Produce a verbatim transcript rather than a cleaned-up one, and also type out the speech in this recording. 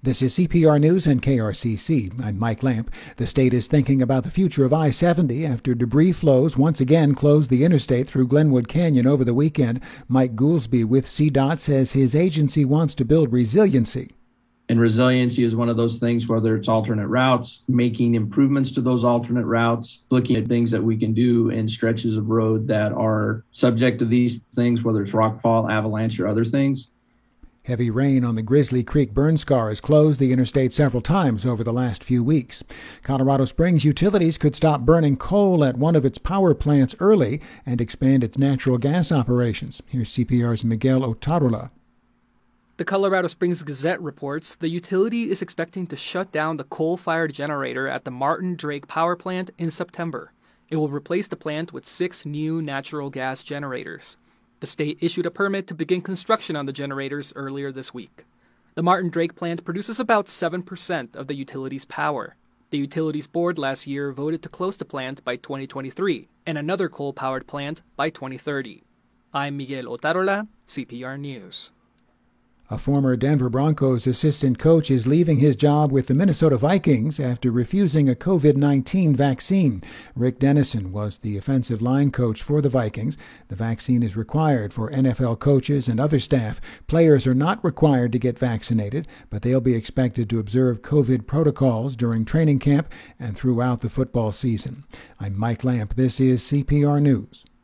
This is C P R News and K R C C. I'm Mike Lamp. The state is thinking about the future of I seventy after debris flows once again closed the interstate through Glenwood Canyon over the weekend. Mike Goolsby with C DOT says his agency wants to build resiliency. And resiliency is one of those things, whether it's alternate routes, making improvements to those alternate routes, looking at things that we can do in stretches of road that are subject to these things, whether it's rockfall, avalanche, or other things. Heavy rain on the Grizzly Creek burn scar has closed the interstate several times over the last few weeks. Colorado Springs Utilities could stop burning coal at one of its power plants early and expand its natural gas operations. Here's C P R's Miguel Otarola. The Colorado Springs Gazette reports the utility is expecting to shut down the coal-fired generator at the Martin Drake Power Plant in September. It will replace the plant with six new natural gas generators. The state issued a permit to begin construction on the generators earlier this week. The Martin Drake plant produces about seven percent of the utility's power. The utilities board last year voted to close the plant by twenty twenty-three and another coal-powered plant by twenty thirty. I'm Miguel Otarola, C P R News. A former Denver Broncos assistant coach is leaving his job with the Minnesota Vikings after refusing a covid nineteen vaccine. Rick Dennison was the offensive line coach for the Vikings. The vaccine is required for N F L coaches and other staff. Players are not required to get vaccinated, but they'll be expected to observe COVID protocols during training camp and throughout the football season. I'm Mike Lamp. This is C P R News.